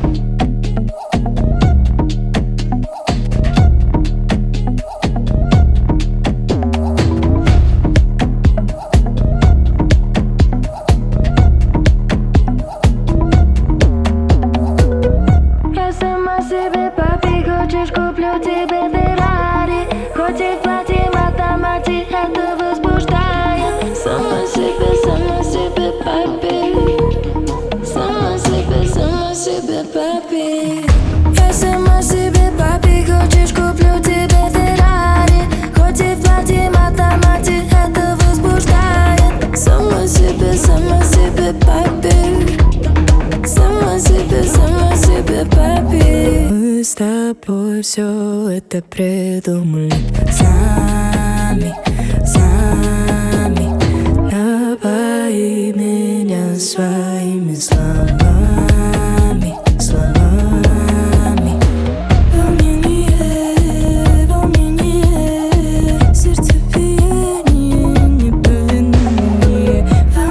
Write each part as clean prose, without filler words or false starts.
Хочешь, куплю тебе Феррари, хоть и в платье математик это возбуждает. Сама себе папи, сама себе папи. Я сама себе папи, хочешь, куплю тебе Феррари, хоть и в платье математик это возбуждает. Сама себе папи, сама себе папи. Мы с тобой все это придумали сами. Напои меня своими словами. Волнение, сердцебиение, неповиновение.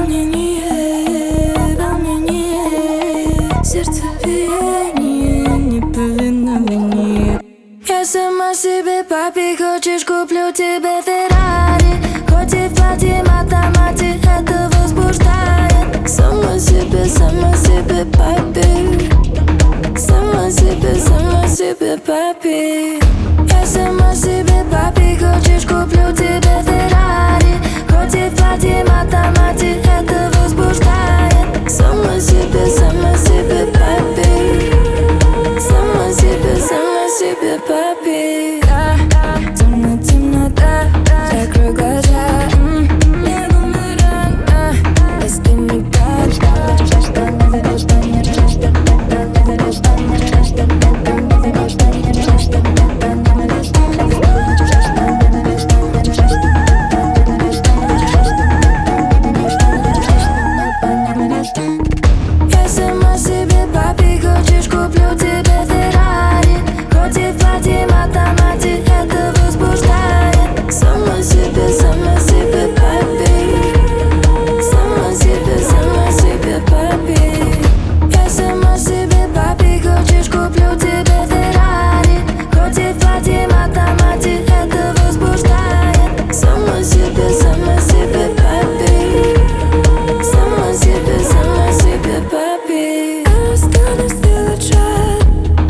Волнение, сердцебиение, неповиновение. Я сама себе папи, хочешь, куплю тебе Феррари, хоть и в платье математик это возбуждает. Сама себе папи, сама себе папи. Я сама себе папи, хочешь, куплю тебе Феррари, хоть и в платье математик это возбуждает. Сама себе папи, сама себе папи. Темнота, закрой глаза. Не бумеранг, если ты не Я сама себе папи, хочешь, куплю тебе Феррари, хоть и в платье математик это возбуждает. Сама себе папи, сама себе папи. Я сама себе папи, хочешь, куплю тебе Феррари, хоть и в платье математик это возбуждает. Сама себе папи, сама себе папи. Я останусь сделать шаг,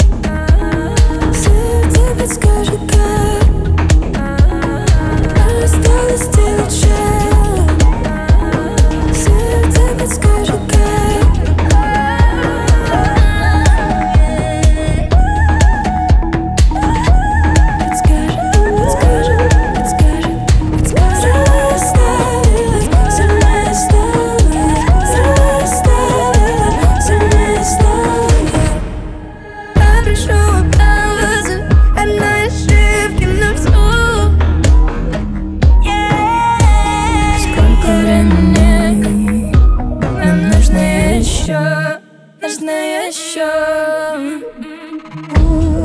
сердце подскажет как. Я осталось сделать шаг, сердце подскажет как. Нужно еще.